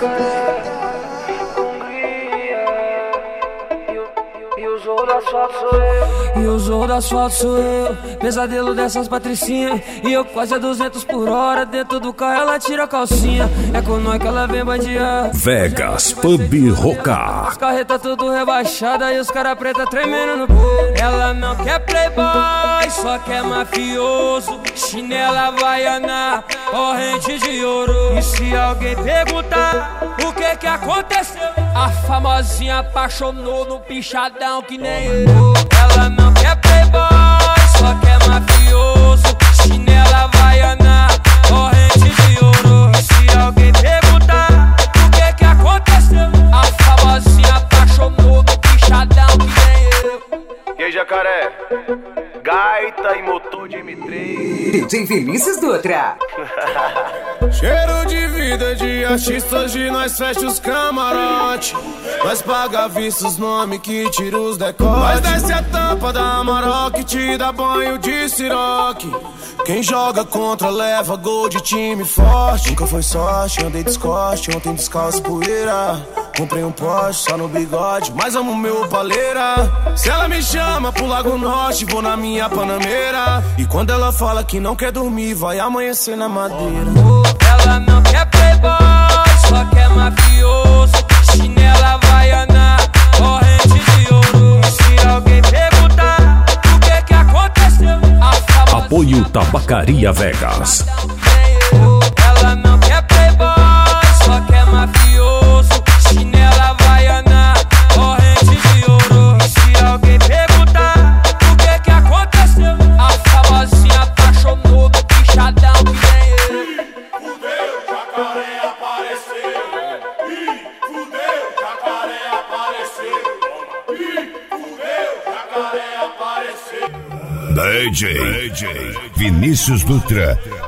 jacaré, e o zorro do asfalto sou eu. E o zorro do asfalto sou eu, pesadelo dessas patricinhas. E eu quase a 200 por hora, dentro do carro ela tira a calcinha. É com nós que ela vem bandear. Vegas Pub Rocar. As carretas tudo rebaixada e os cara preta tremendo no peito. Ela não quer playboy, só quer mafioso. Chinela havaiana, corrente de ouro. E se alguém perguntar o que aconteceu, a famosinha apaixonou no pichadão que nem eu. Ela não quer playboy, só quer mafioso. Chinela havaiana, corrente de ouro. E se alguém perguntar o que aconteceu, a famosinha apaixonou no pichadão que nem eu. E aí, jacaré, gaita e motor de M3. DJ Vinícius Dutra. Cheiro de vida de artista, hoje nós fecha os camarote. Nós paga vista os nomes que tira os decotes. Nós desce a tampa da Amarok que te dá banho de siroque. Quem joga contra leva gol de time forte. Nunca foi sorte, andei descoste, ontem descalço poeira. Comprei um Porsche só no bigode, mas amo meu paleira. Se ela me chama pro Lago Norte, vou na minha Panameira. E quando ela fala que não quer dormir, vai amanhecer na madeira. Ela não quer playboy, só quer mafioso. Chinela havaiana, corrente de ouro. E se alguém perguntar o que aconteceu, a famosa Apoio Tabacaria Vegas. ela não quer playboy, só quer mafioso. Chinela havaiana, corrente de ouro. E se alguém perguntar o que aconteceu, a famosinha apaixonou no pichadão que nem eu. Fudeu, jacaré apareceu. Fudeu, jacaré apareceu. Fudeu, jacaré apareceu. DJ Vinícius Dutra.